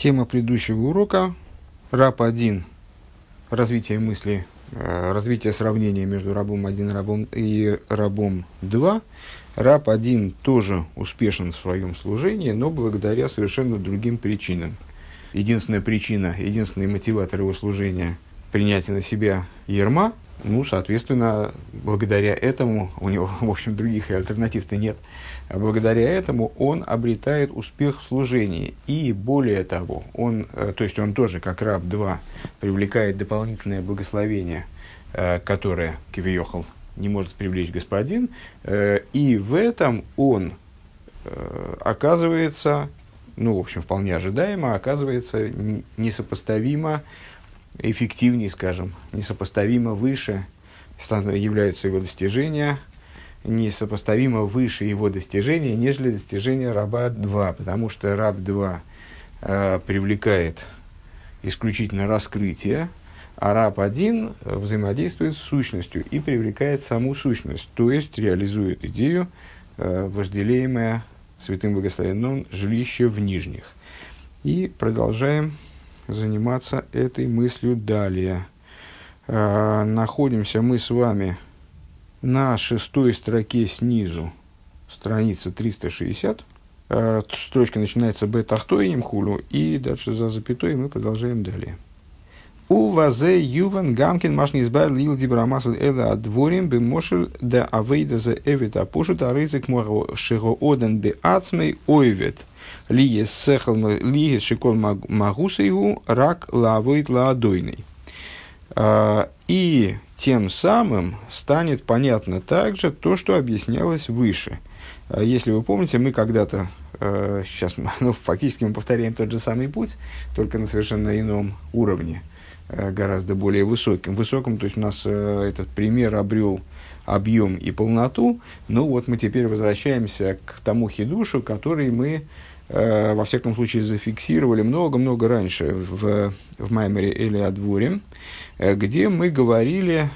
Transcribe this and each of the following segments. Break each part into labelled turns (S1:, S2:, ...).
S1: Тема предыдущего урока – раб 1, развитие мысли, развитие сравнения между рабом 1 и рабом 2. Раб 1 тоже успешен в своем служении, но благодаря совершенно другим причинам. Единственная причина, единственный мотиватор его служения – принятие на себя ярма. Соответственно, благодаря этому, у него, в общем, других альтернатив-то нет, а благодаря этому он обретает успех в служении. И более того, он тоже, как раб 2, привлекает дополнительное благословение, которое, кивиохал, не может привлечь господин, и в этом он оказывается, в общем, вполне ожидаемо, оказывается несопоставимо эффективнее, скажем, несопоставимо выше являются его достижения, несопоставимо выше его достижения, нежели достижения раба 2, потому что раб 2 привлекает исключительно раскрытие, а раб 1 взаимодействует с сущностью и привлекает саму сущность, то есть реализует идею, вожделеемое святым благословенным жилище в нижних. И продолжаем заниматься этой мыслью далее. Находимся мы с вами на 6-й строке снизу, страница 360. Строчка начинается б-тахтойним хулю, и дальше за запятой мы продолжаем далее. У вазе юван гамкин машни избавил лил дибрамасл эла адворим бемошель да авейда за эвит апушут арызик шего оден бе ацмей ойвет лиес шикол магусейгу рак лавойт ладойный. И тем самым станет понятно также то, что объяснялось выше. Если вы помните, мы когда-то, сейчас фактически мы повторяем тот же самый путь, только на совершенно ином уровне, гораздо более высоком, то есть у нас этот пример обрел объем и полноту, мы теперь возвращаемся к тому хидушу, который мы, во всяком случае, зафиксировали много-много раньше в Маймере Эли Адворим, где мы говорили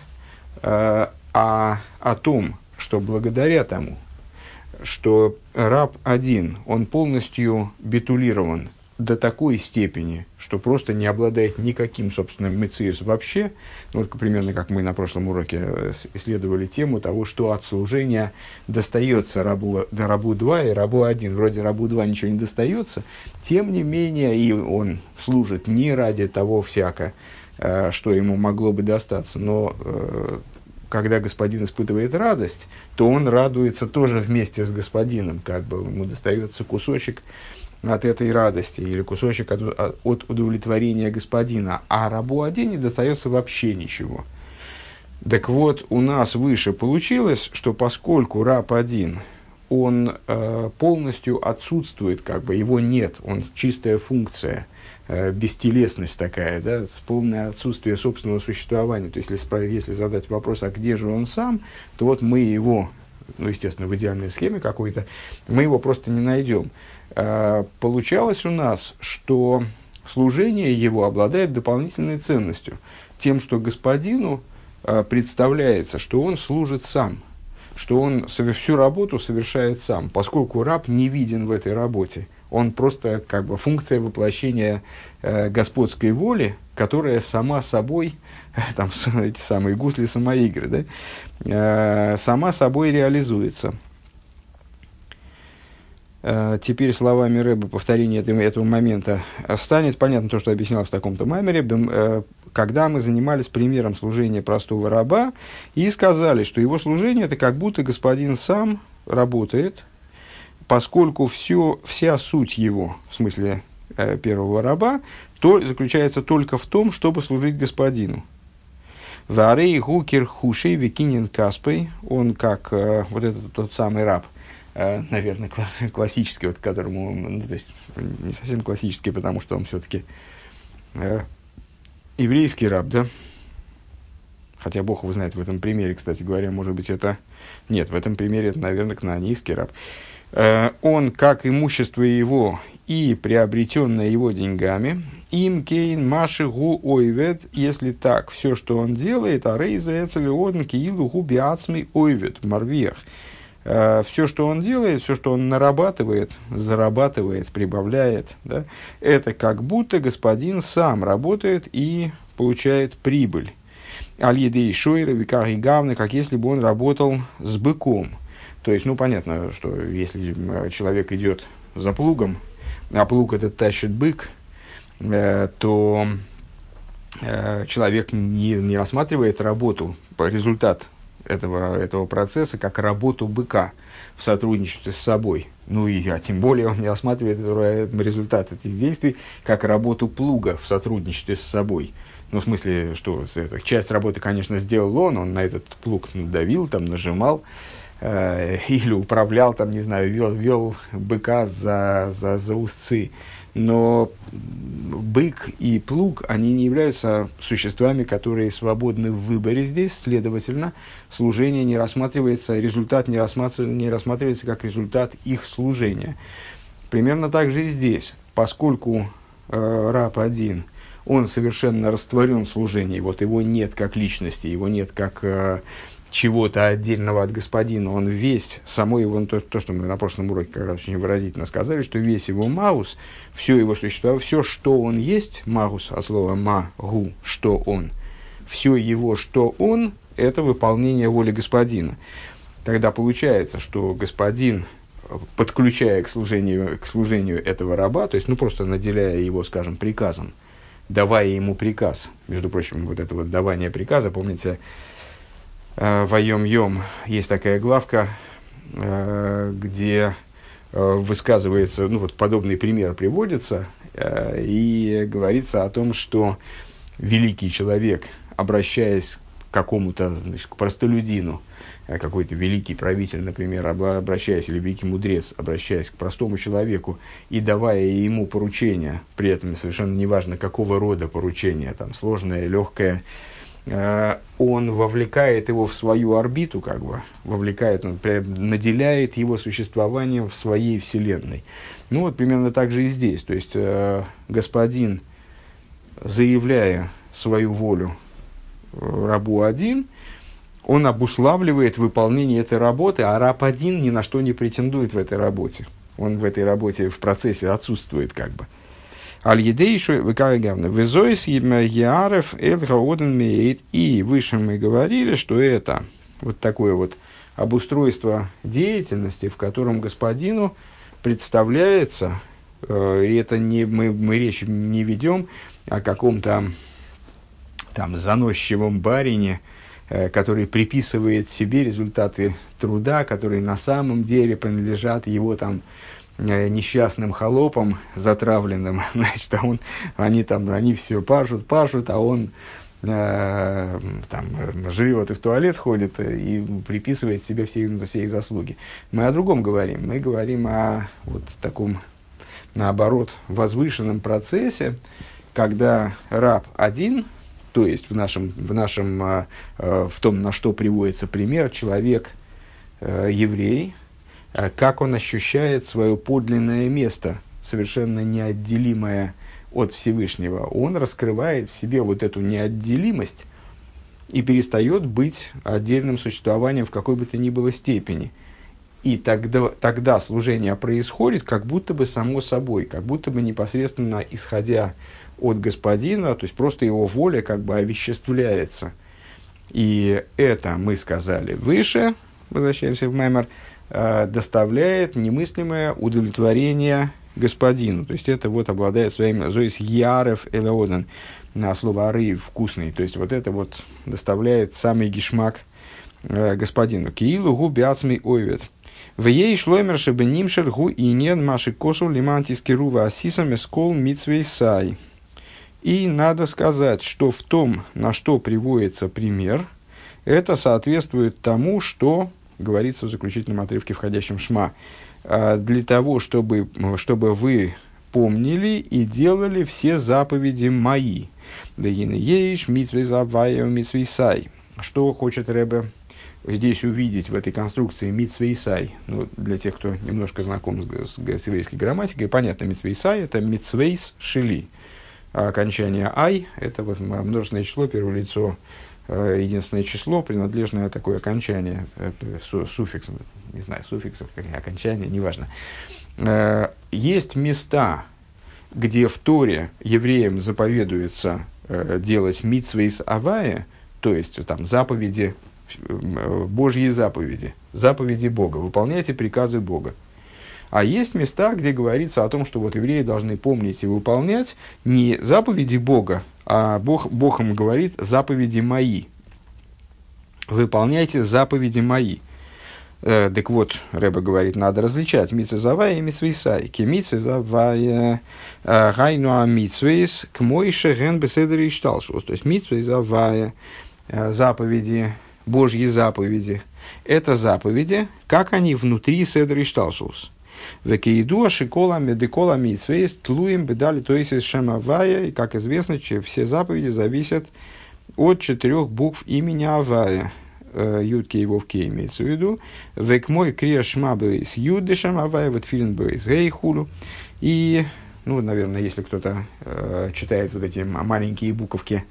S1: о том, что благодаря тому, что раб 1, он полностью битулирован до такой степени, что просто не обладает никаким собственным мециус вообще, примерно как мы на прошлом уроке исследовали тему того, что от служения достается рабу 2 и рабу 1. Вроде рабу 2 ничего не достается, тем не менее и он служит не ради того что ему могло бы достаться, но когда господин испытывает радость, то он радуется тоже вместе с господином, ему достается кусочек от этой радости или кусочек от удовлетворения господина, а рабу 1 не достается вообще ничего. Так вот, у нас выше получилось, что поскольку раб 1, он полностью отсутствует, его нет, он чистая функция, бестелесность такая, полное отсутствие собственного существования. То есть, если задать вопрос, а где же он сам, то мы его, естественно, в идеальной схеме какой-то, мы его просто не найдем. Получалось у нас, что служение его обладает дополнительной ценностью, тем, что господину представляется, что он служит сам, что он всю работу совершает сам, поскольку раб не виден в этой работе. Он просто функция воплощения господской воли, которая сама собой, эти самые гусли самоигры, сама собой реализуется. Теперь словами Рэба, повторение этого момента, станет понятно то, что объяснялось в таком-то маймере, когда мы занимались примером служения простого раба и сказали, что его служение – это как будто господин сам работает, поскольку вся суть его, в смысле первого раба, заключается только в том, чтобы служить господину. Варей гукер хушей викинин каспой, он как этот тот самый раб, наверное, классический, к которому, то есть не совсем классический, потому что он все-таки еврейский раб, хотя Бог его знает в этом примере, кстати говоря, может быть, это... Нет, в этом примере это, наверное, кнаанейский раб. Он, как имущество его и приобретенное его деньгами, им кейн маши гу ойвет, если так, все, что он делает, а рейза эцели одн киилу гу биацмей ойвет, марвиях. Все, что он делает, все, что он нарабатывает, зарабатывает, прибавляет, да, это как будто господин сам работает и получает прибыль. Аль-Едей Шойра, Викар и Гавны, как если бы он работал с быком. То есть, ну, понятно, что если человек идет за плугом, а плуг этот тащит бык, то человек не рассматривает работу, результат этого процесса, как работу быка в сотрудничестве с собой. Ну, а тем более он не рассматривает результат этих действий как работу плуга в сотрудничестве с собой. Ну, в смысле, что часть работы, конечно, сделал он на этот плуг давил, там, нажимал, или управлял, там, не знаю, вел быка за узцы. Но бык и плуг, они не являются существами, которые свободны в выборе здесь. Следовательно, служение не рассматривается, результат не рассматривается как результат их служения. Примерно так же и здесь. Поскольку раб один, он совершенно растворен в служении, вот его нет как личности, его нет как чего-то отдельного от господина, он весь, само его, то, что мы на прошлом уроке как раз очень выразительно сказали, что весь его маус, все его существование, все, что он есть, маус, от слова магу, что он, все его, что он, это выполнение воли господина. Тогда получается, что господин, подключая к служению этого раба, то есть, ну, просто наделяя его, скажем, приказом, давая ему приказ, между прочим, вот это вот давание приказа, помните, в Айом-Йом есть такая главка, где высказывается, ну вот подобный пример приводится, и говорится о том, что великий человек, обращаясь к какому-то, значит, к простолюдину, какой-то великий правитель, например, обращаясь, или великий мудрец, обращаясь к простому человеку и давая ему поручение, при этом совершенно неважно, какого рода поручение, там, сложное, легкое, он вовлекает его в свою орбиту, как бы, вовлекает, он наделяет его существованием в своей вселенной. Ну вот примерно так же и здесь. То есть господин, заявляя свою волю рабу один, он обуславливает выполнение этой работы, а раб один ни на что не претендует в этой работе. Он в этой работе в процессе отсутствует, как бы. Аль-Едейшу выкаргавна. Везоис Яарев Эль-Гаоден Мейт. И выше мы говорили, что это вот такое вот обустройство деятельности, в котором господину представляется, и это не, мы речь не ведем о каком-то там заносчивом барине, который приписывает себе результаты труда, которые на самом деле принадлежат его там несчастным холопам затравленным, значит, они все пашут, а он там живет и в туалет ходит и приписывает себе все их заслуги. Мы о другом говорим. Мы говорим о вот таком, наоборот, возвышенном процессе, когда раб один, то есть в том, на что приводится пример, человек, еврей, как он ощущает свое подлинное место, совершенно неотделимое от Всевышнего. Он раскрывает в себе вот эту неотделимость и перестает быть отдельным существованием в какой бы то ни было степени. И тогда служение происходит как будто бы само собой, как будто бы непосредственно исходя от господина, то есть просто его воля как бы овеществляется. И это, мы сказали выше, возвращаемся в Маймер, доставляет немыслимое удовлетворение господину. То есть это вот обладает своим зоис ярев элеоден, на слово ары вкусный. То есть вот это вот доставляет самый гишмак господину. Киилу гу бяцмей ойвет. В ей шлоймер шебенимшер гу инен маши косу лимантиски рува асисам эскол митсвей сай. И надо сказать, что в том, на что приводится пример, это соответствует тому, что говорится в заключительном отрывке, входящем в Шма, для того, чтобы вы помнили и делали все заповеди мои. Что хочет Ребе здесь увидеть в этой конструкции митцвейсай? Ну, для тех, кто немножко знаком с еврейской грамматикой, понятно, митцвейсай – это митцвейс шили. А окончание ай – это вот множественное число, первое лицо единственное число, принадлежное такое окончание, суффикс, не знаю, суффиксов, окончание, неважно. Есть места, где в Торе евреям заповедуется делать мицвейс авая, то есть там заповеди, Божьи заповеди, заповеди Бога, выполняйте приказы Бога. А есть места, где говорится о том, что вот евреи должны помнить и выполнять не заповеди Бога, а Бог им говорит заповеди мои. Выполняйте заповеди мои. Так вот, Рэбе говорит, надо различать митцвей завая и митцвей сай. Ки митцвей завая гайнуа митцвейс к мойше ген беседер и шталшус. То есть митцвей завая, заповеди, Божьи заповеди. Это заповеди, как они внутри седер и шталшус. Векеиду ашикола медикола митцвейс тлуем бедали то есть шемавая. И, как известно, все заповеди зависят от 4 букв имени Авая. Юд кей вов кей имеется в виду. Век мой крия шма бейс юд шемавая, вот филин бейс гей хулу. И, ну, наверное, если кто-то читает вот эти маленькие буковки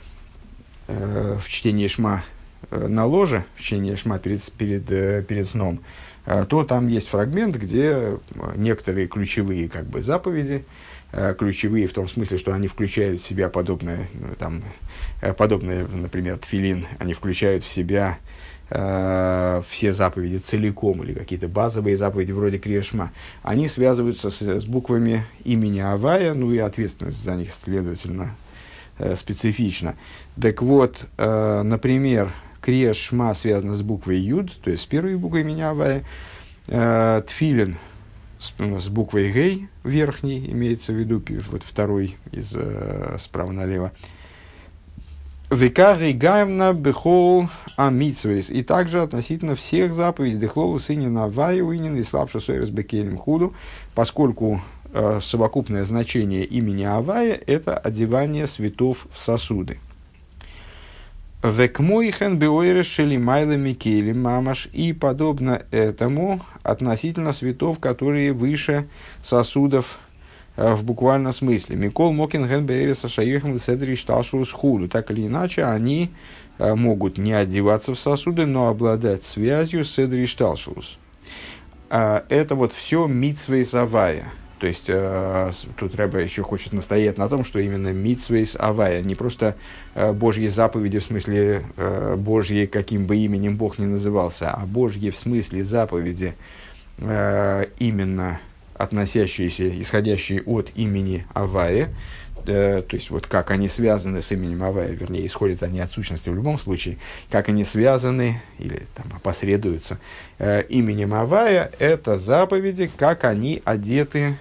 S1: в чтении шма на ложе, в чтении шма перед сном, то там есть фрагмент, где некоторые ключевые как бы заповеди, ключевые в том смысле, что они включают в себя подобное, например, тфилин, они включают в себя все заповеди целиком, или какие-то базовые заповеди вроде крия шма, они связываются с буквами имени Авая, ну и ответственность за них, следовательно, специфична. Так вот, например, крия шма связана с буквой Юд, то есть с первой буквой имени Авая, тфилин с буквой Гей верхней, имеется в виду, вот второй из справа налево. Векари гайвна бехол амитсвейс. И также относительно всех заповедей дехлолу сынин Авая уинин и слабшу сойрес бекелем худу, поскольку совокупное значение имени Авая – это одевание святов в сосуды. Векмойхен беойрес шелимайла микели мамаш. И подобно этому относительно святов, которые выше сосудов в буквальном смысле. Микол мокин ген беойрес шаехм лседри шталшус худу. Так или иначе, они могут не одеваться в сосуды, но обладать связью с седри шталшус. Это вот все мицвейс авая. То есть, тут Рэбе еще хочет настоять на том, что именно мицвейс авая, не просто Божьи заповеди, в смысле Божьи, каким бы именем Бог ни назывался, а Божьи в смысле заповеди, именно относящиеся, исходящие от имени Авая, то есть, вот как они связаны с именем Авая, вернее, исходят они от сущности в любом случае, как они связаны или там опосредуются именем Авая, это заповеди, как они одеты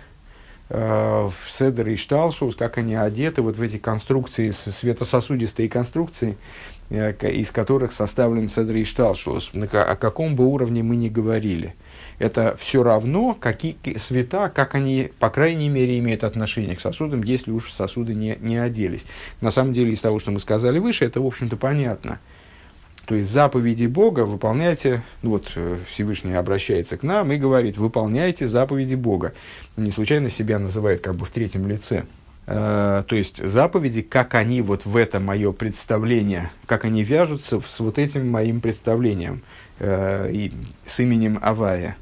S1: в седер и шталшус, как они одеты вот в эти конструкции, светососудистые конструкции, из которых составлен седер и шталшус. О каком бы уровне мы ни говорили. Это все равно, какие света, как они, по крайней мере, имеют отношение к сосудам, если уж сосуды не оделись. На самом деле, из того, что мы сказали выше, это, в общем-то, понятно. То есть, заповеди Бога выполняйте, вот Всевышний обращается к нам и говорит, выполняйте заповеди Бога. Не случайно себя называет как бы в третьем лице. То есть, заповеди, как они вот в это мое представление, как они вяжутся с вот этим моим представлением, и с именем Авая.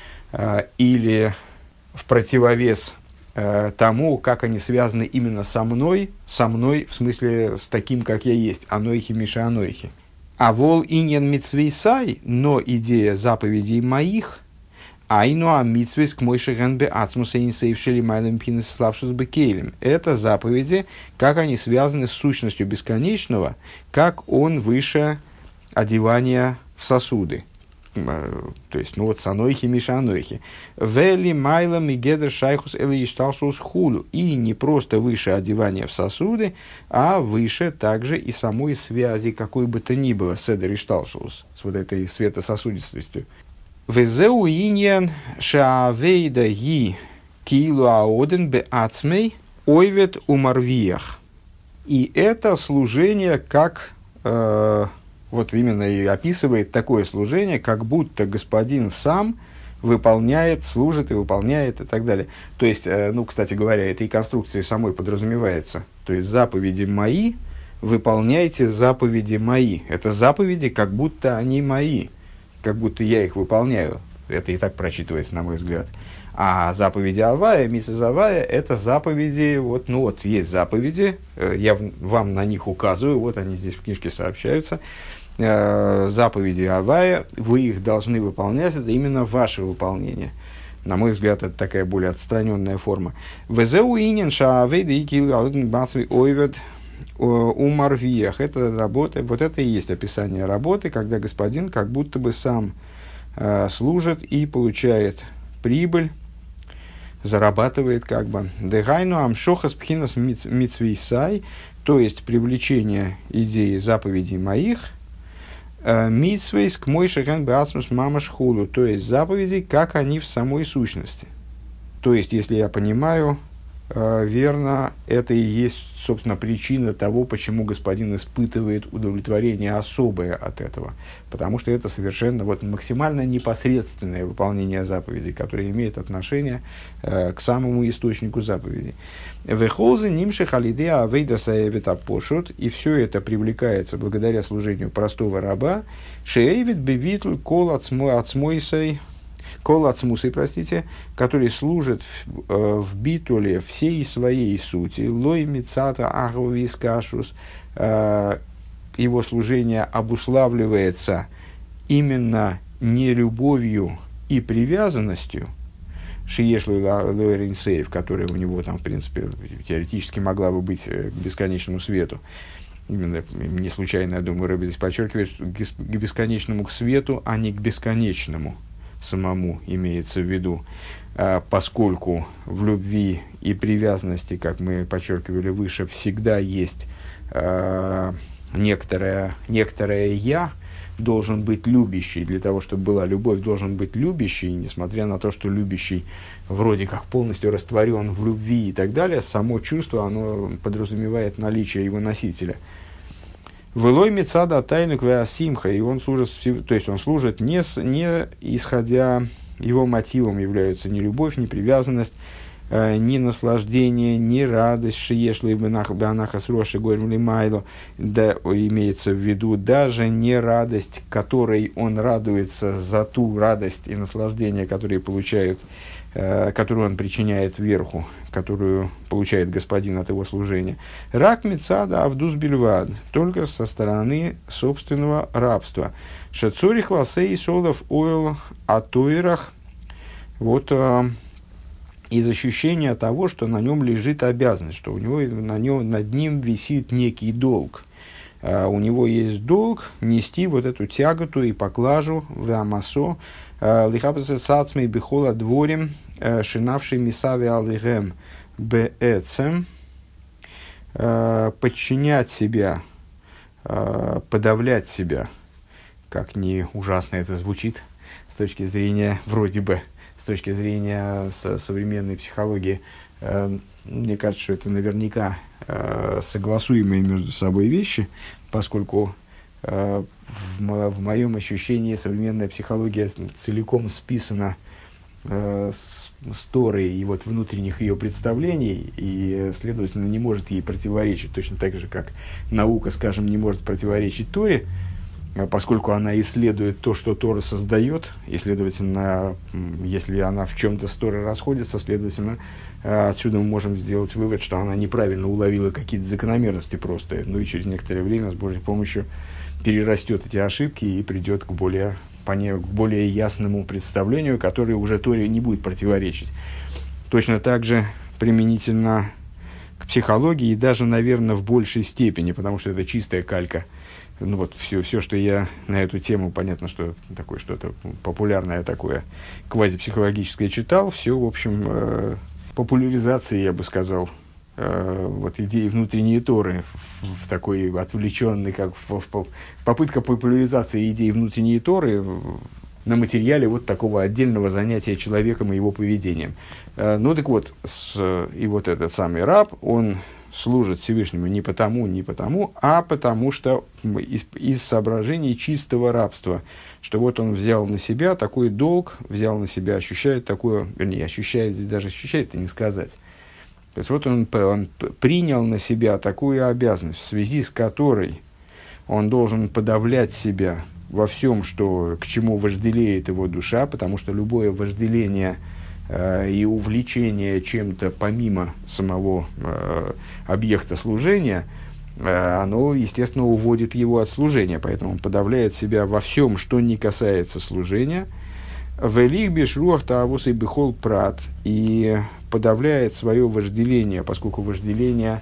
S1: Или в противовес тому, как они связаны именно со мной, в смысле с таким, как я есть, анойхи миша анойхи. А вол иньян митцвейсай, но идея заповедей моих, айну а митцвейс к мойше гэнбе ацмуса инсейвшели майлем пинес славшус бекейлем. Это заповеди, как они связаны с сущностью бесконечного, как он выше одевания в сосуды. То есть, ну вот, санойхи, миша анойхи. Вели майла мигедер шайхус эли ишталшус хулу. И не просто выше одевания в сосуды, а выше также и самой связи, какой бы то ни было, седер ишталшус, с вот этой светососудистостью. Везеу иньян шаавейда ги килу аоден бе ацмей ойвет умарвиях. И это служение как... вот именно и описывает такое служение, как будто господин сам выполняет, служит и выполняет и так далее. То есть, ну, кстати говоря, этой конструкции самой подразумевается. То есть, заповеди мои, выполняйте заповеди мои. Это заповеди, как будто они мои, как будто я их выполняю. Это и так прочитывается, на мой взгляд. А заповеди Авая, мицвос Авая, это заповеди, есть заповеди, я вам на них указываю, вот они здесь в книжке сообщаются. Заповеди Авая, вы их должны выполнять, это именно ваше выполнение. На мой взгляд, это такая более отстраненная форма. Умарвиях. Это работа, вот это и есть описание работы, когда господин как будто бы сам служит и получает прибыль, зарабатывает как бы. Дегайну амшохас пхинас мицвейсай, то есть привлечение идеи заповедей моих, мицвейс к мой шахан беацмус мамаш хулу, то есть заповедей, как они в самой сущности. То есть, если я понимаю верно, это и есть, собственно, причина того, почему господин испытывает удовлетворение особое от этого. Потому что это совершенно максимально непосредственное выполнение заповедей, которое имеет отношение к самому источнику заповедей. Вехолзы нимших алидеа авейдаса эвитапошут, и все это привлекается благодаря служению простого раба, шеевит бевитль кол ацмойсой, который служит в битуле всей своей сути, лой мицата ахвовис кашус, его служение обуславливается именно не любовью и привязанностью, шиешлу лоэринсейв, которая у него там, в принципе, теоретически могла бы быть к бесконечному свету. Именно не случайно, я думаю, Рэбби здесь подчеркивает, к бесконечному к свету, а не к бесконечному самому имеется в виду, поскольку в любви и привязанности, как мы подчеркивали выше, всегда есть некоторое «я», должен быть любящий. Для того, чтобы была любовь, должен быть любящий, несмотря на то, что любящий вроде как полностью растворен в любви и так далее, само чувство, оно подразумевает наличие его носителя. Вылой мецада тайну квеасимха, и он служит, то есть он служит не исходя, его мотивом являются не любовь, не привязанность, ни наслаждение, ни радость, шиешло и банаха сроши горем майло, да, имеется в виду даже не радость, которой он радуется за ту радость и наслаждение, которые получают, которую он причиняет верху, которую получает господин от его служения. Рак мецада авдус бельвад, только со стороны собственного рабства. Шацурих ласей солов ойл атуирах, вот из ощущения того, что на нем лежит обязанность, что у него над ним висит некий долг. У него есть долг нести вот эту тяготу и поклажу в амасо, лихапаса сацмей бихола дворем, шинавший мисави алихем бээцем, подчинять себя, подавлять себя, как не ужасно это звучит с точки зрения, вроде бы, с точки зрения современной психологии. Мне кажется, что это наверняка согласуемые между собой вещи, поскольку в моем ощущении современная психология целиком списана с Торой и вот внутренних ее представлений, и, следовательно, не может ей противоречить, точно так же, как наука, скажем, не может противоречить Торе, поскольку она исследует то, что Тора создает, и, следовательно, если она в чем-то с Торой расходится, следовательно, отсюда мы можем сделать вывод, что она неправильно уловила какие-то закономерности просто, ну и через некоторое время с Божьей помощью перерастет эти ошибки и придет к более ясному представлению, которое уже Торе не будет противоречить. Точно так же применительно к психологии, и даже, наверное, в большей степени, потому что это чистая калька. Ну вот все, что я на эту тему, понятно, что такое что-то популярное такое, квазипсихологическое читал, все, в общем, популяризации, я бы сказал, вот идеи внутренней Торы в такой отвлеченной, как попытка популяризации идей внутренней Торы на материале вот такого отдельного занятия человеком и его поведением. Ну так вот, и вот этот самый раб, он служит Всевышнему не потому, а потому что из соображений чистого рабства, что вот он взял на себя такой долг, взял на себя, ощущает такое, вернее, ощущает, здесь даже ощущает, это не сказать, То есть вот он принял на себя такую обязанность, в связи с которой он должен подавлять себя во всем, к чему вожделеет его душа, потому что любое вожделение и увлечение чем-то помимо самого объекта служения, оно, естественно, уводит его от служения. Поэтому он подавляет себя во всем, что не касается служения. «Велих бешруах таавус и бехол прат», и подавляет свое вожделение, поскольку вожделение,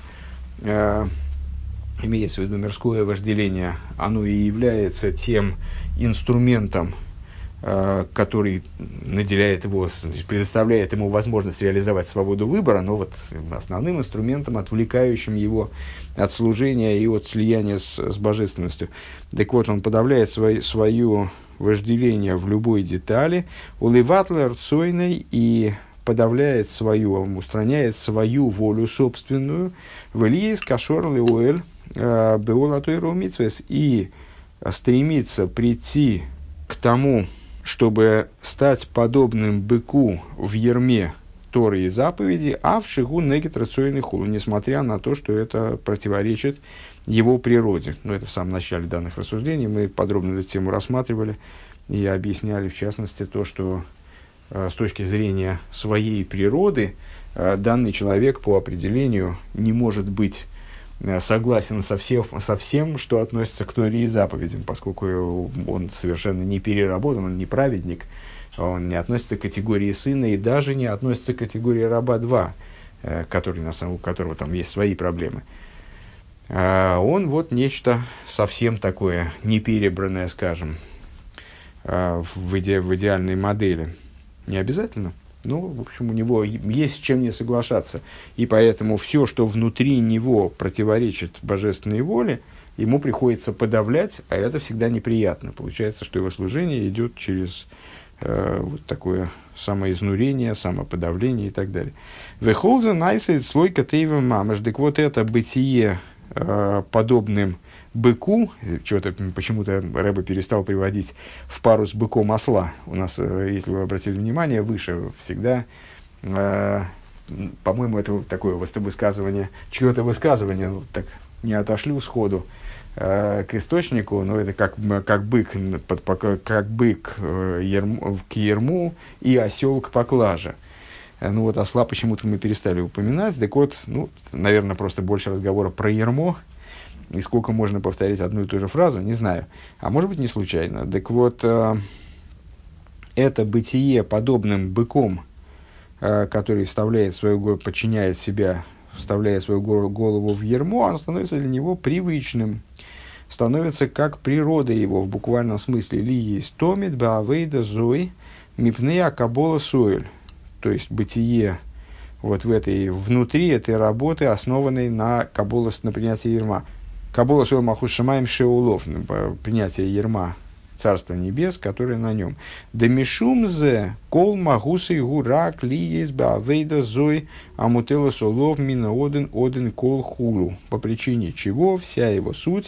S1: имеется в виду мирское вожделение, оно и является тем инструментом, который наделяет его, предоставляет ему возможность реализовать свободу выбора, но вот основным инструментом, отвлекающим его от служения и от слияния с божественностью. Так вот, он подавляет свое вожделение в любой детали, уливатлер цойной, и подавляет устраняет свою волю собственную, в Ильис кашор леуэль беолатойру митвес, и стремится прийти к тому, чтобы стать подобным быку в ярме Торы и заповеди, а в шигу негет рационный хулу, несмотря на то, что это противоречит его природе. Но это в самом начале данных рассуждений мы подробно эту тему рассматривали и объясняли, в частности, то, что с точки зрения своей природы данный человек по определению не может быть согласен со всем, что относится к Торе и заповедям, поскольку он совершенно не переработан, он не праведник, он не относится к категории сына и даже не относится к категории раба 2, у которого там есть свои проблемы. Он вот нечто совсем такое неперебранное, скажем, в идеальной модели. Не обязательно. Ну, в общем, у него есть с чем не соглашаться. И поэтому все, что внутри него противоречит божественной воле, ему приходится подавлять, а это всегда неприятно. Получается, что его служение идет через вот такое самоизнурение, самоподавление и так далее. «Вехолза найсает слой катеева мамаш». Так вот это бытие подобным быку, почему-то Рэбе перестал приводить в пару с быком осла. У нас, если вы обратили внимание, выше всегда, по-моему, это такое высказывание, чье-то высказывание, так не отошлю сходу к источнику, но это как бык к ярму и осел к поклаже. Ну вот осла почему-то мы перестали упоминать. Так вот, наверное, просто больше разговора про ярмо. И сколько можно повторять одну и ту же фразу, не знаю. А может быть, не случайно. Так вот, это бытие подобным быком, который подчиняет себя, вставляет свою голову в ярмо, оно становится для него привычным. Становится как природа его, в буквальном смысле. Ли есть томит баавейда зой мипнея кабола соэль. То есть, бытие вот внутри этой работы, основанной на принятии ярма. Кабола соэль махус шамаем шеулов, принятие ярма Царства Небес, которое на нем. Демишумзе кол магусы гурак ли есть баавейда зой амутела солов мина оден кол хулу. По причине чего вся его суть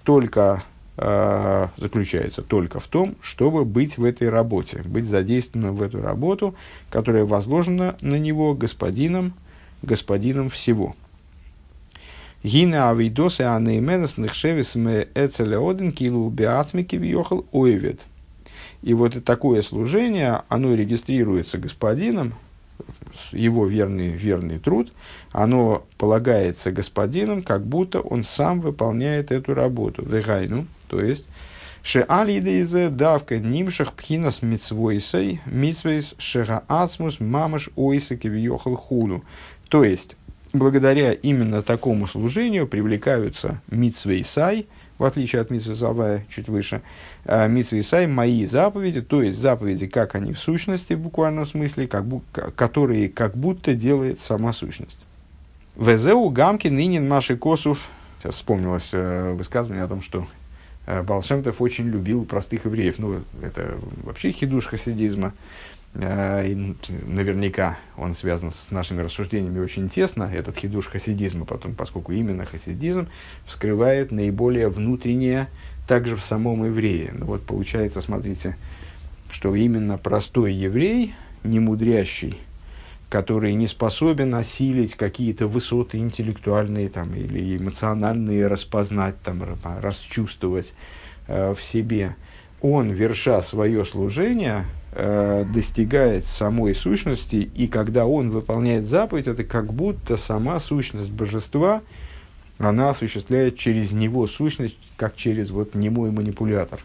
S1: заключается только в том, чтобы быть в этой работе, быть задействованным в эту работу, которая возложена на него господином всего. Гина авидосы анейменес нехшевис ме эцелеоден килу беацмики вьехал ойвет. И вот такое служение, оно регистрируется господином, его верный труд, оно полагается господином, как будто он сам выполняет эту работу. Вегайну, то есть, шеалидейзе давка нимшах пхинас митсвойсей, митсвейс шегаацмус мамаш ойсаки вьехал худу. То есть, благодаря именно такому служению привлекаются митсвейсай, в отличие от митсвей завая чуть выше, митсвейсай мои заповеди, то есть заповеди, как они в сущности, в буквальном смысле, которые как будто делает сама сущность. Везеу гамки нынен маши косов. Сейчас вспомнилось высказывание о том, что Баал Шем Тов очень любил простых евреев. Это вообще хидуш хасидизма. И наверняка он связан с нашими рассуждениями очень тесно, этот хидуш хасидизма, поскольку именно хасидизм вскрывает наиболее внутреннее также в самом еврее. Вот получается, смотрите, что именно простой еврей, немудрящий, который не способен осилить какие-то высоты интеллектуальные там, или эмоциональные, распознать, там, расчувствовать в себе, он, верша свое служение, достигает самой сущности, и когда он выполняет заповедь, это как будто сама сущность божества, она осуществляет через него сущность, как через вот немой манипулятор.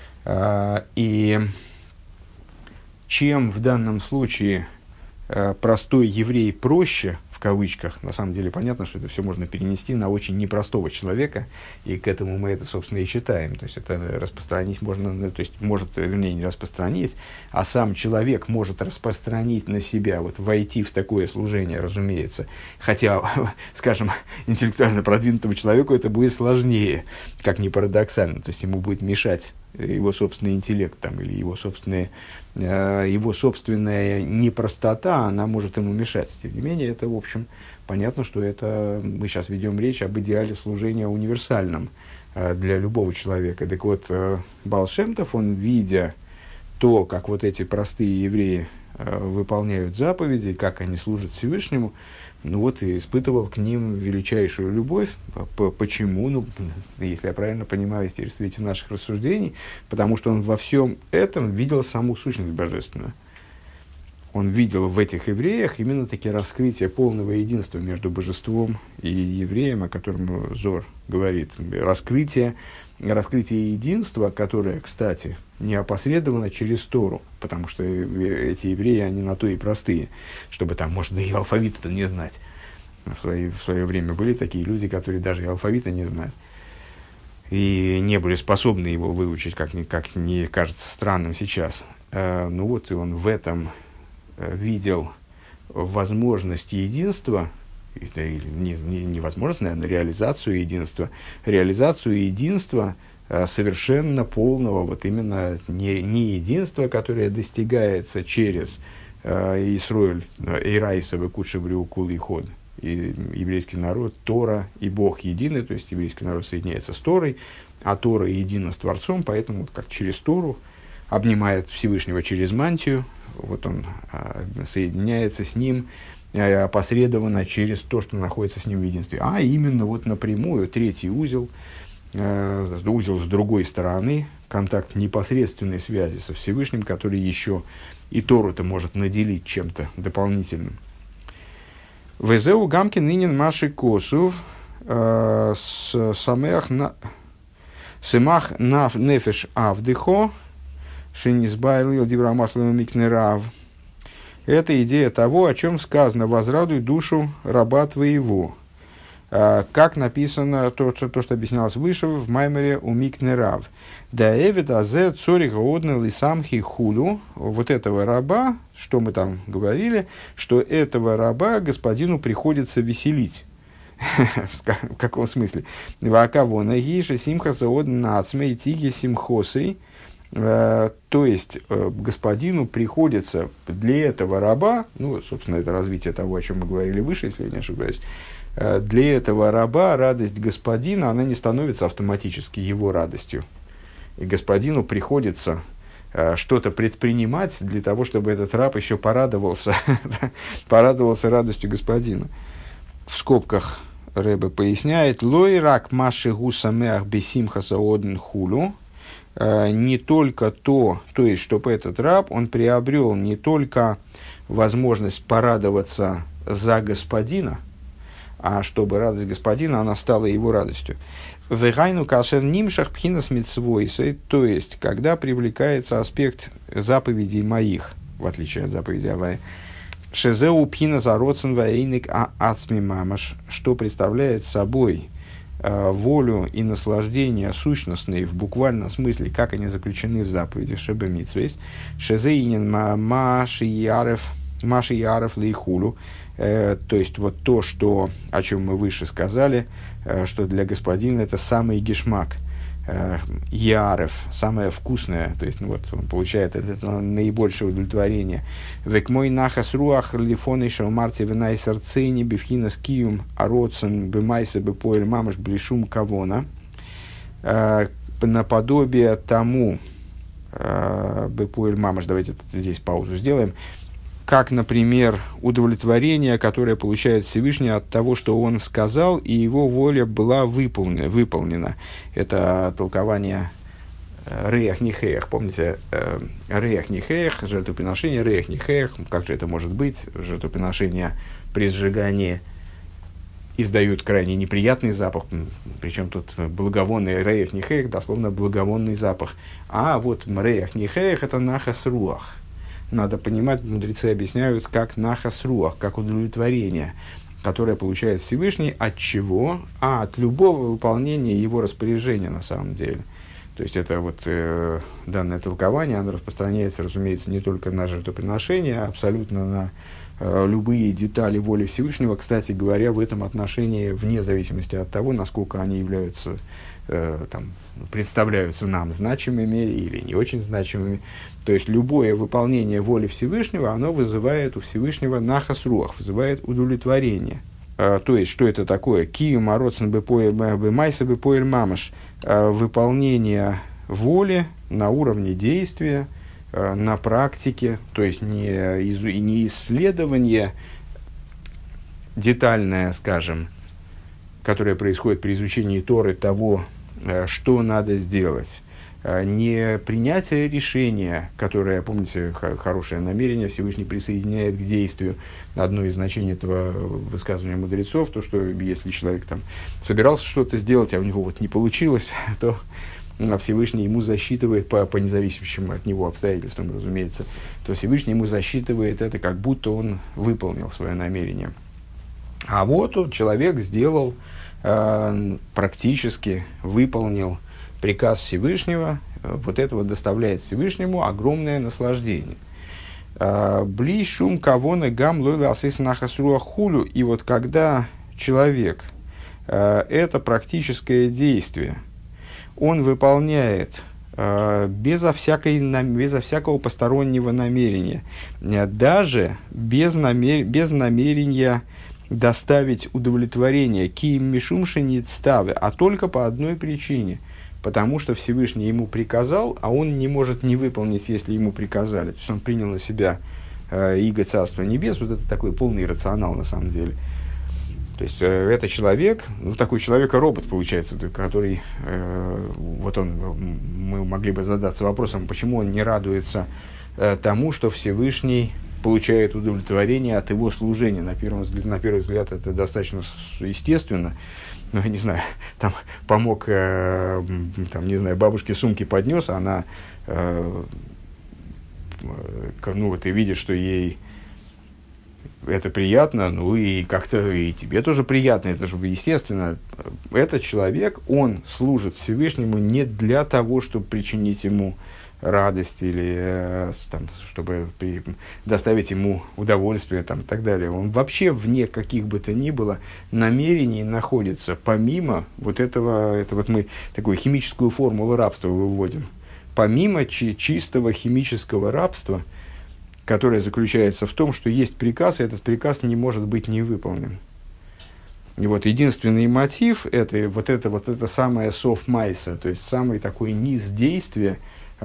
S1: И чем в данном случае простой еврей проще, в кавычках, на самом деле понятно, что это все можно перенести на очень непростого человека, и к этому мы это, собственно, и считаем. То есть, это распространить можно, то есть, может, вернее, не распространить, а сам человек может распространить на себя, вот, войти в такое служение, разумеется. Хотя, скажем, интеллектуально продвинутому человеку это будет сложнее, как ни парадоксально. То есть, ему будет мешать его собственный интеллект там, или его собственная непростота, она может ему мешать. Тем не менее, это, в общем, понятно, что это мы сейчас ведем речь об идеале служения универсальном для любого человека. Так вот, Баал Шем Тов, он, видя то, как вот эти простые евреи выполняют заповеди, как они служат Всевышнему, ну вот и испытывал к ним величайшую любовь. Почему? Ну, если я правильно понимаю в свете наших рассуждений, потому что он во всем этом видел саму сущность божественную. Он видел в этих евреях именно таки раскрытие полного единства между божеством и евреем, о котором Зор говорит. Раскрытие единства, которое, кстати, не опосредовано через Тору, потому что эти евреи, они на то и простые, чтобы там, может, и алфавита-то не знать. В свое время были такие люди, которые даже и алфавита не знают. И не были способны его выучить, как не кажется странным сейчас. Ну вот, и он в этом видел возможность единства, невозможность, наверное, реализацию единства совершенно полного, вот именно не единства, которое достигается через Исроэль, Эйрайсовы, Кудшеврю, Кул и Ход, и еврейский народ, Тора и Бог едины, то есть еврейский народ соединяется с Торой, а Тора едина с Творцом, поэтому вот как через Тору обнимает Всевышнего через мантию, вот он соединяется с ним опосредованно через то, что находится с ним в единстве. А именно вот напрямую, третий узел с другой стороны, контакт непосредственной связи со Всевышним, который еще и Тору-то может наделить чем-то дополнительным. Везеу гамки нынен маши косув самех сымах нав нефеш авдыхо шинизбайлил диврамасловым микнерав. Это идея того, о чем сказано: «Возрадуй душу раба твоего». Как написано, то, что объяснялось выше в Маймере у Микнерав. «Да эвид азе цорих одна лисамхи худу». Вот этого раба, что мы там говорили, что этого раба господину приходится веселить. В каком смысле? «Вакавона гиша симхаса одна нацмей тиги симхосой». То есть, господину приходится для этого раба, ну, собственно, это развитие того, о чем мы говорили выше, если я не ошибаюсь, для этого раба радость господина, она не становится автоматически его радостью. И господину приходится что-то предпринимать для того, чтобы этот раб еще порадовался радостью господина. В скобках Ребе поясняет: «Лой рак маши гусамеах бесимхаса одн хулю». Не только то есть, чтобы этот раб, он приобрел не только возможность порадоваться за господина, а чтобы радость господина, она стала его радостью. «Вегайну кашер нимшах пхинас митцвойсы», то есть, когда привлекается аспект заповедей моих, в отличие от заповедей Авая, «шезеу пхина зароцен ваэйник ацми мамаш», что представляет собой волю и наслаждение сущностные в буквальном смысле, как они заключены в заповеди Шебе Митцвейс, «шезеинен маши ярев лейхулу», то есть вот то, о чем мы выше сказали, что для господина это самый гешмак, ярев, самое вкусное, то есть вот, он получает это наибольшее удовлетворение. «Век мой нахас руах лифоны шалмарти венай сарцейни бифхина скиюм ароцен бемайса бепоэль мамаш блишум кавона», наподобие тому, бепоэль мамаш, давайте здесь паузу сделаем, как, например, удовлетворение, которое получает Всевышний от того, что он сказал, и его воля была выполнена. Это толкование Реях Нихеях. Помните, Реях Нихеях, жертвоприношение, Реях Нихеях, как же это может быть? Жертвоприношение при сжигании издают крайне неприятный запах, причем тут благовонный Реях Нихеях, дословно благовонный запах. А вот Реях Нихеях – это Нахас Руах. Надо понимать, мудрецы объясняют, как Нахас Руах, как удовлетворение, которое получает Всевышний от чего? От любого выполнения его распоряжения на самом деле. То есть это вот данное толкование, оно распространяется, разумеется, не только на жертвоприношение, а абсолютно на любые детали воли Всевышнего, кстати говоря, в этом отношении, вне зависимости от того, насколько они являются, представляются нам значимыми или не очень значимыми. То есть любое выполнение воли Всевышнего, оно вызывает у Всевышнего нахас руах, вызывает удовлетворение. То есть, что это такое? Кию мароцен бемайса бепоэль мамаш. Выполнение воли на уровне действия, на практике, то есть не исследование детальное, скажем, которое происходит при изучении Торы того, что надо сделать, не принятие решения, которое, помните, хорошее намерение Всевышний присоединяет к действию. Одно из значений этого высказывания мудрецов, то, что если человек там собирался что-то сделать, а у него вот не получилось, то Всевышний ему засчитывает по независимым от него обстоятельствам, разумеется, то Всевышний ему засчитывает это, как будто он выполнил свое намерение. А вот человек сделал, практически выполнил приказ Всевышнего, вот это вот доставляет Всевышнему огромное наслаждение. Бли шум кавона гам лойла асис нахас руах хулю. И вот когда человек это практическое действие он выполняет безо всякого постороннего намерения, даже без намерения доставить удовлетворение киим мишумши ництавы, а только по одной причине, потому что Всевышний ему приказал, а он не может не выполнить, если ему приказали. То есть он принял на себя иго Царства Небес, вот это такой полный рационал на самом деле. То есть это человек, такой человек-робот получается, который, мы могли бы задаться вопросом, почему он не радуется тому, что Всевышний получает удовлетворение от его служения. На первый взгляд это достаточно естественно. Ну, я не знаю, там помог, бабушке сумки поднес, а она, ты видишь, что ей это приятно, и как-то и тебе тоже приятно, это же естественно. Этот человек, он служит Всевышнему не для того, чтобы причинить ему радость или чтобы доставить ему удовольствие и так далее. Он вообще вне каких бы то ни было намерений находится, помимо вот этого, это вот мы такую химическую формулу рабства выводим, помимо чистого химического рабства, которое заключается в том, что есть приказ, и этот приказ не может быть не выполнен. И вот единственный мотив – это самое сов майса, то есть самый такой низ действия,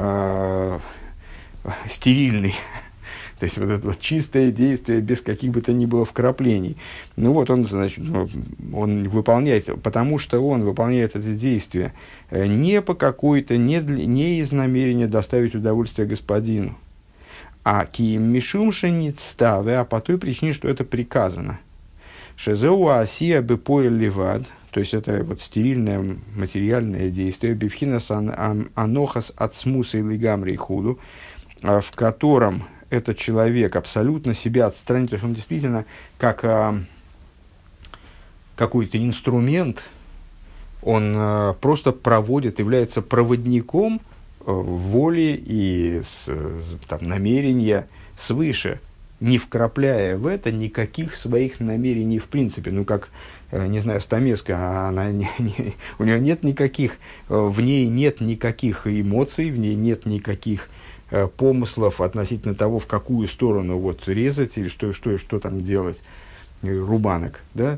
S1: стерильный, то есть вот это вот чистое действие без каких бы то ни было вкраплений. Он выполняет, потому что он выполняет это действие не по какой-то, не из намерения доставить удовольствие господину, а киим мишумши ництаве, а по той причине, что это приказано. Шезеу асия бепоэль ливад, то есть это вот стерильное материальное действие, бифхинас анохас ацмуса и лигамри худу, в котором этот человек абсолютно себя отстранит, то есть он действительно как какой-то инструмент, он просто является проводником воли и намерения свыше, не вкрапляя в это никаких своих намерений в принципе. Стамеска, у нее нет никаких, в ней нет никаких эмоций, в ней нет никаких помыслов относительно того, в какую сторону резать или что там делать, рубанок, да?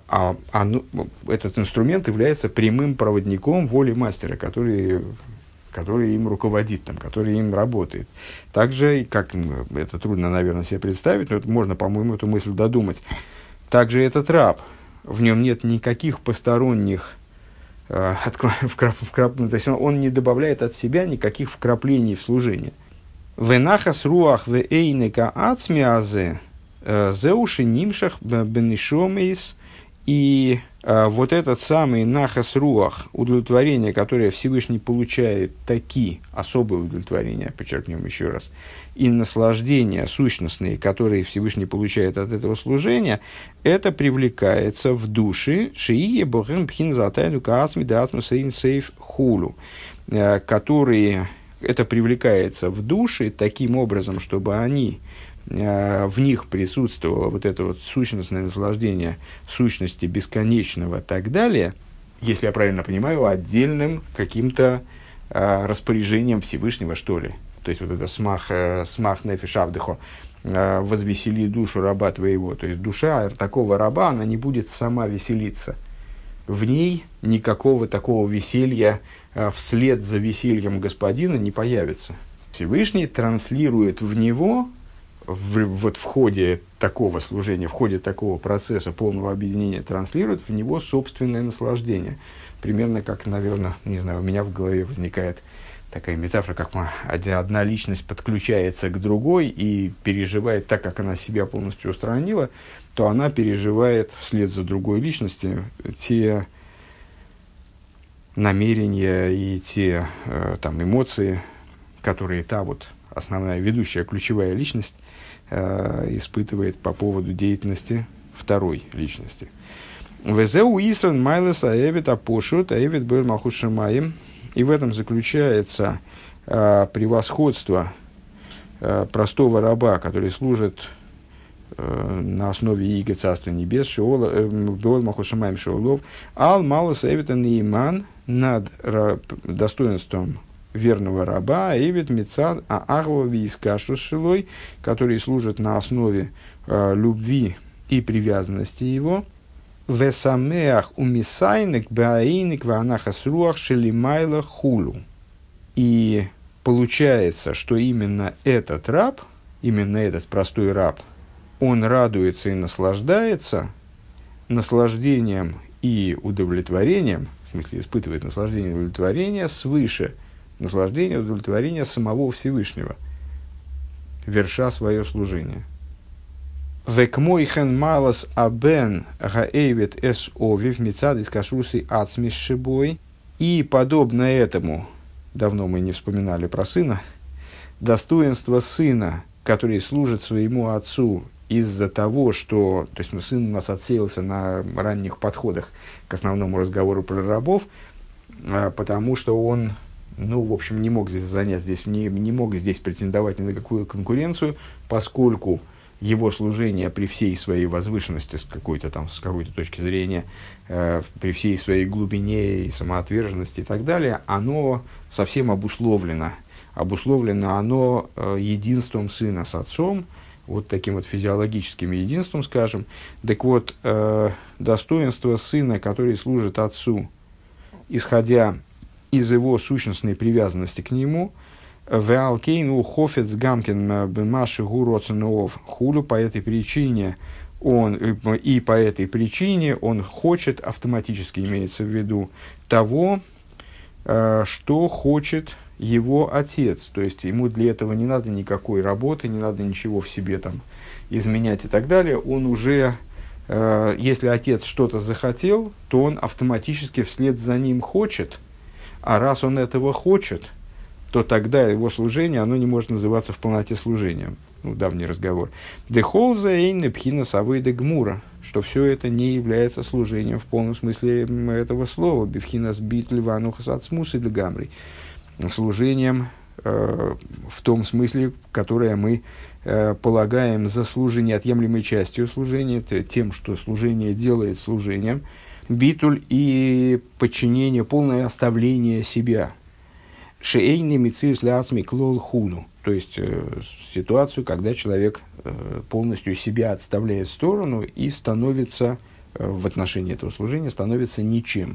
S1: Этот инструмент является прямым проводником воли мастера, который который им руководит, там, который им работает. Также, как это трудно, наверное, себе представить, но это можно, по-моему, эту мысль додумать. Также этот раб, в нем нет никаких посторонних, то есть он не добавляет от себя никаких вкраплений в служение. Венахас руах ве эйнека ацмиазе зеуши нимшах бенишомейс. И вот этот самый нахас руах, удовлетворение, которое Всевышний получает, такие особые удовлетворения, подчеркнем еще раз, и наслаждения сущностные, которые Всевышний получает от этого служения, это привлекается в души шиие бохем пхин затайну каасми даасму сейн сейф хулу, которые это привлекается в души таким образом, чтобы они в них присутствовало вот это вот сущностное наслаждение сущности бесконечного и так далее, если я правильно понимаю, отдельным каким-то распоряжением Всевышнего, что ли. То есть, вот это смах нефеш авдехо, возвесели душу раба твоего. То есть, душа такого раба, она не будет сама веселиться. В ней никакого такого веселья вслед за весельем господина не появится. Всевышний транслирует в него вот в ходе такого служения, в ходе такого процесса полного объединения транслирует в него собственное наслаждение. Примерно как, наверное, не знаю, у меня в голове возникает такая метафора, как одна личность подключается к другой и переживает так, как она себя полностью устранила, то она переживает вслед за другой личностью те намерения и те там, эмоции, которые та вот основная ведущая ключевая личность испытывает по поводу деятельности второй личности. Везеу исон майлес аэвит апошут аэвит бэр малхут шамаим. И в этом заключается превосходство простого раба, который служит на основе иго Царства Небес, бэр малхут шамаим шеолов, ал малес аэвит анейман над достоинством верного раба, Эвид Мецад Аарова Вискашу Шилой, который служит на основе любви и привязанности его. Весамеах умисайник баайник ванахасруах шелимайла хулу. И получается, что именно этот раб, именно этот простой раб, он радуется и наслаждается наслаждением и удовлетворением, в смысле испытывает наслаждение и удовлетворение свыше наслаждение, удовлетворение самого Всевышнего, верша свое служение. Векмойхен малас абен гаэвит эс овив мецад из кашрусы ацмис шибой. И подобно этому, давно мы не вспоминали про сына, достоинство сына, который служит своему отцу из-за того, что, то есть сын у нас отсеялся на ранних подходах к основному разговору про рабов, потому что он в общем, не мог здесь занять, не мог здесь претендовать ни на какую конкуренцию, поскольку его служение при всей своей возвышенности, с какой-то точки зрения, при всей своей глубине и самоотверженности и так далее, оно совсем обусловлено. Обусловлено оно единством сына с отцом, вот таким вот физиологическим единством, скажем. Так вот, достоинство сына, который служит отцу, исходя из его сущностной привязанности к нему, веалкейну хофец гамкин бемаши гуроценуов хулю, по этой причине он хочет, автоматически имеется в виду, того, что хочет его отец. То есть ему для этого не надо никакой работы, не надо ничего в себе там изменять и так далее. Он уже, если отец что-то захотел, то он автоматически вслед за ним хочет. А раз он этого хочет, то тогда его служение, оно не может называться в полноте служением. Давний разговор. Дехолза эйн пхина савойда гмура, что все это не является служением в полном смысле этого слова. Бифхина сбит ливанухас ацмус и дегамри. Служением в том смысле, которое мы полагаем за служение, отъемлемой частью служения, тем, что служение делает служением. Битуль и подчинение, полное оставление себя. Шеэйни мициус ляцми клол хуну. То есть ситуацию, когда человек полностью себя отставляет в сторону и становится в отношении этого служения, становится ничем.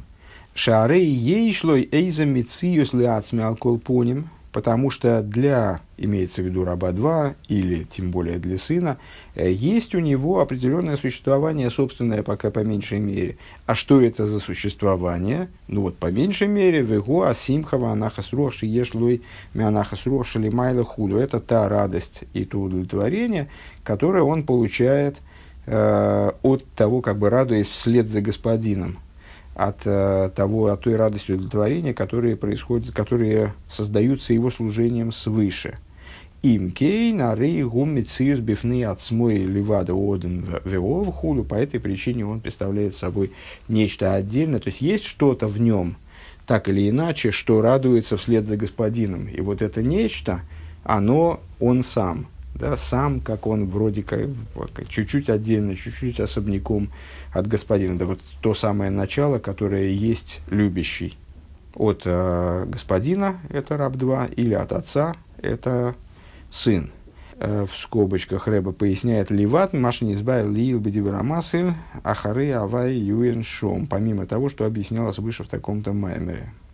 S1: Шаарей ей шлой эйза мициюс леацми алколпоним, потому что для, имеется в виду раба 2, или тем более для сына, есть у него определенное существование собственное, пока по меньшей мере. А что это за существование? Ну вот, по меньшей мере, вего асимхава анахасруах шиешлой мианахасруах шалимайла худу. Это та радость и то удовлетворение, которое он получает от того, как бы радуясь вслед за господином, от той радости и удовлетворения, которые создаются его служением свыше. Им кейн арей гуммициус бифны от смой ливада оден веов худу. По этой причине он представляет собой нечто отдельное. То есть есть что-то в нем, так или иначе, что радуется вслед за господином. И вот это нечто, он сам. Да, сам, как он вроде как чуть-чуть отдельно, чуть-чуть особняком от господина. Да вот то самое начало, которое есть любящий. От господина это раб 2, или от отца это сын. В скобочках Рэба поясняет ливат, машин избавил лиил бедибрамасыль, ахары авай юэн шом. Помимо того, что объяснялось выше в таком-то маймере.